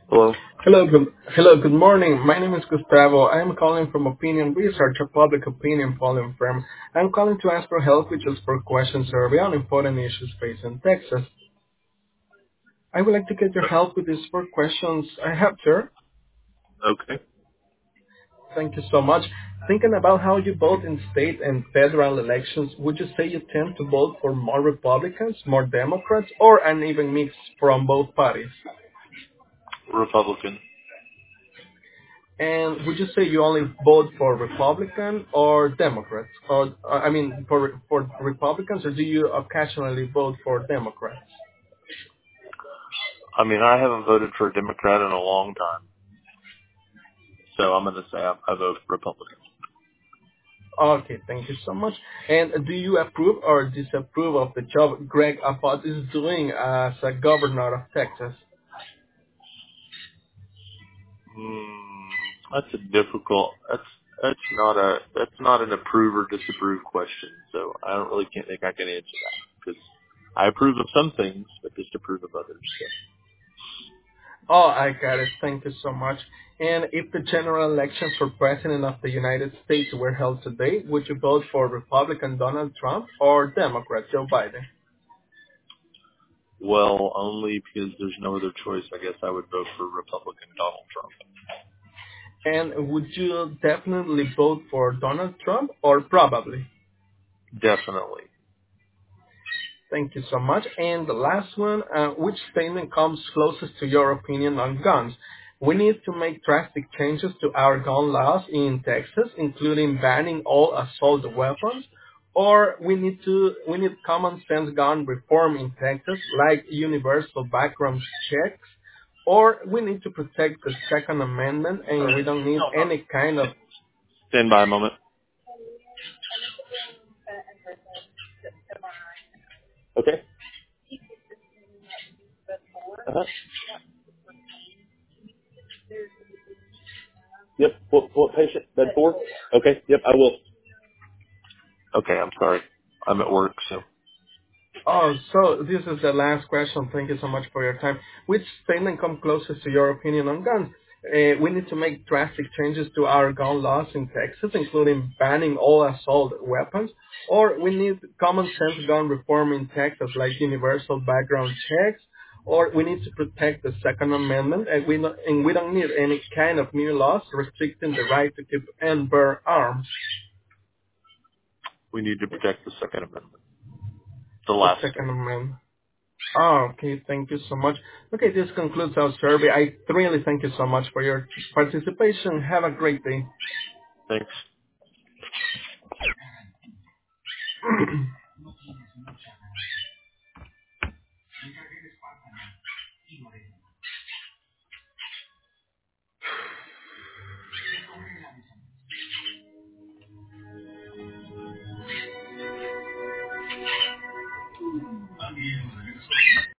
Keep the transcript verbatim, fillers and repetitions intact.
Hello. Hello, good, hello, good morning. My name is Gustavo. I am calling from Opinion Research, a public opinion polling firm. I'm calling to ask for help with just for question survey on important issues facing Texas. I would like to get your help with these four questions I have, sir. Okay. Thank you so much. Thinking about how you vote in state and federal elections, would you say you tend to vote for more Republicans, more Democrats, or an even mix from both parties? Republican. And would you say you only vote for Republican or Democrats? Or uh, I mean, for for Republicans, or do you occasionally vote for Democrats? I mean, I haven't voted for a Democrat in a long time, so I'm going to say I, I vote Republican. Okay, thank you so much. And do you approve or disapprove of the job Greg Abbott is doing as a governor of Texas? Hmm, that's a difficult. That's that's not a that's not an approve or disapprove question. So I don't really can't think I can answer that because I approve of some things, but disapprove of others. So. Oh, I got it. Thank you so much. And if the general elections for president of the United States were held today, would you vote for Republican Donald Trump or Democrat Joe Biden? Well, only because there's no other choice. I guess I would vote for Republican Donald Trump. And would you definitely vote for Donald Trump or probably? Definitely. Thank you so much. And the last one, uh, which statement comes closest to your opinion on guns? We need to make drastic changes to our gun laws in Texas, including banning all assault weapons, or we need to we need common sense gun reform in Texas, like universal background checks, or we need to protect the Second Amendment, and we don't need any kind of. Stand by a moment. Okay. Uh-huh. Yep. What, what patient? Bed four? Okay. Yep, I will. Okay, I'm sorry. I'm at work, so. Oh, so this is the last question. Thank you so much for your time. Which statement comes closest to your opinion on guns? Uh, we need to make drastic changes to our gun laws in Texas, including banning all assault weapons, or we need common sense gun reform in Texas, like universal background checks, or we need to protect the Second Amendment, and we, don't, and we don't need any kind of new laws restricting the right to keep and bear arms. We need to protect the Second Amendment. The The last Second statement. Amendment. Oh, okay. Thank you so much. Okay, this concludes our survey. I really thank you so much for your participation. Have a great day. Thanks.